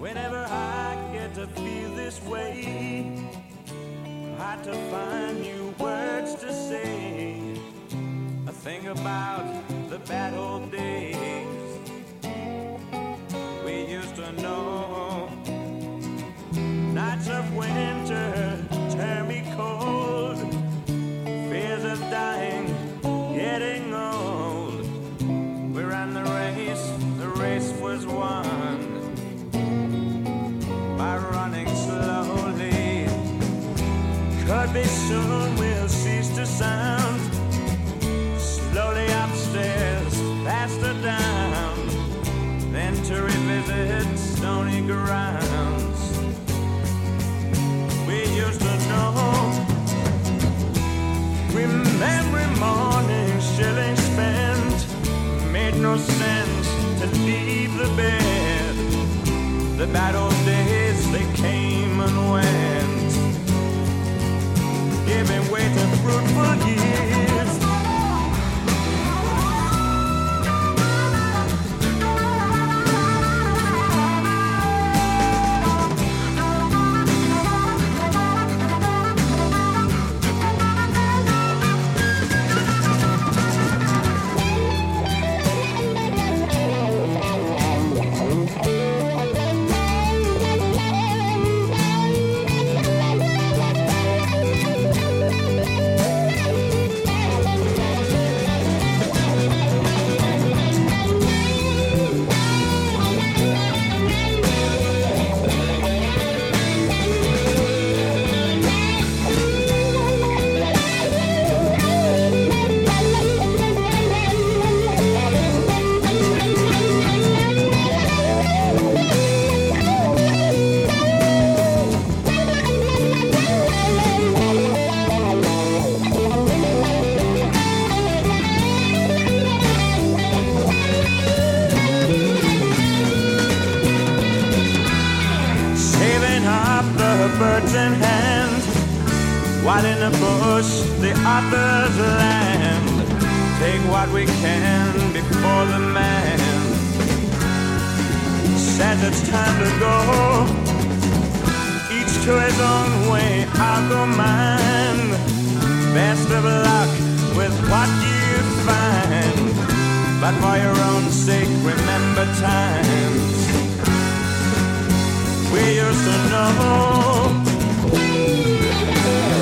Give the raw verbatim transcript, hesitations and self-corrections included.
Whenever I get to feel this way, hard to find new words to say. I think about the bad old days we used to know. Nights of winter turn me cold, fears of dying, getting old. We ran the race, the race was won by running slowly. Could be soon we'll cease to sound. Slowly upstairs, faster down, then to revisit stony grounds we used to know. Remembering mornings, shillings spent, made no sense to leave the bed. The bad old days, they came and went, giving way to fruitful years. Birds in hand, while in the bush the others land. Take what we can before the man says it's time to go. Each to his own way, I'll go mine. Best of luck with what you find, but for your own sake remember times we used to know.